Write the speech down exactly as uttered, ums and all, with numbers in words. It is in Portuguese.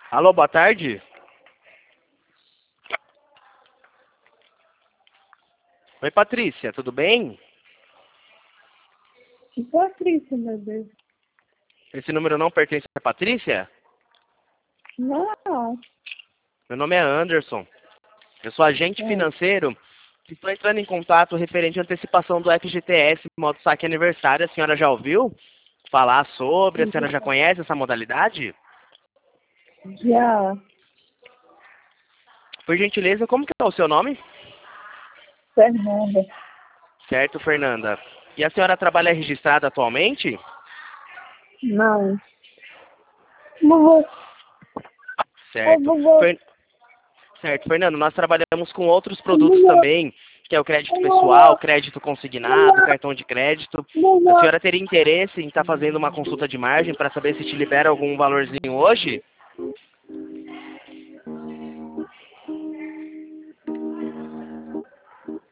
Alô, boa tarde. Oi, Patrícia, tudo bem? Que Patrícia, meu Deus. Esse número não pertence a Patrícia? Não. Meu nome é Anderson. Eu sou agente É. financeiro e estou entrando em contato referente à antecipação do F G T S, modo saque aniversário. A senhora já ouviu falar sobre? A senhora já conhece essa modalidade? Já. Por gentileza, como que é o seu nome? Fernanda. Certo, Fernanda. E a senhora trabalha registrada atualmente? Não. Vovô. Certo. Vovô. Fer... Certo, Fernando, nós trabalhamos com outros produtos Vovô. também, que é o crédito pessoal, Vovô. crédito consignado, cartão de crédito. A Vovô. senhora teria interesse em estar fazendo uma consulta de margem para saber se te libera algum valorzinho hoje?